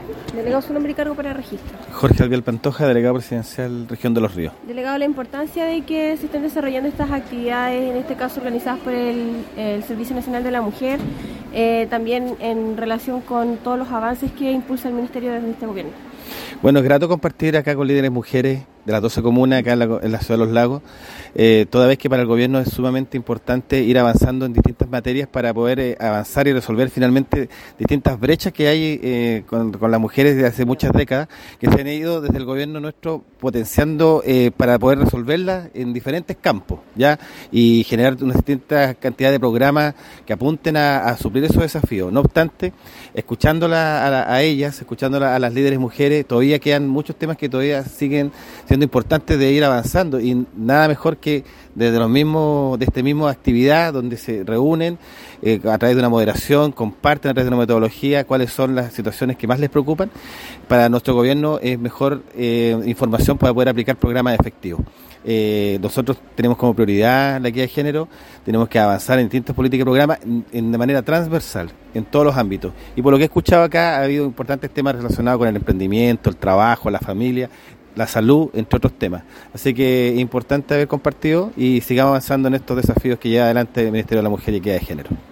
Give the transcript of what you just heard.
Delegado, su nombre y cargo para registro. Jorge Albiol Pantoja, delegado presidencial Región de los Ríos. Delegado, la importancia de que se estén desarrollando estas actividades, en este caso organizadas por el Servicio Nacional de la Mujer, también en relación con todos los avances que impulsa el Ministerio desde este gobierno. Bueno, es grato compartir acá con líderes mujeres de las 12 comunas acá en la ciudad de Los Lagos, toda vez que para el gobierno es sumamente importante ir avanzando en distintas materias para poder avanzar y resolver finalmente distintas brechas que hay con las mujeres desde hace muchas décadas, que se han ido desde el gobierno nuestro potenciando para poder resolverlas en diferentes campos, ¿ya? Y generar una distinta cantidad de programas que apunten a suplir esos desafíos. No obstante, escuchándolas a ellas, escuchándolas a las líderes mujeres, todavía quedan muchos temas que todavía siguen siendo importantes de ir avanzando, y nada mejor que desde esta misma actividad donde se reúnen a través de una moderación, comparten a través de una metodología cuáles son las situaciones que más les preocupan. Para nuestro gobierno es mejor información para poder aplicar programas efectivos. Nosotros tenemos como prioridad la equidad de género, tenemos que avanzar en distintas políticas y programas de manera transversal en todos los ámbitos, y por lo que he escuchado acá ha habido importantes temas relacionados con el emprendimiento, el trabajo, la familia, la salud, entre otros temas. Así que es importante haber compartido y sigamos avanzando en estos desafíos que lleva adelante el Ministerio de la Mujer y Equidad de Género.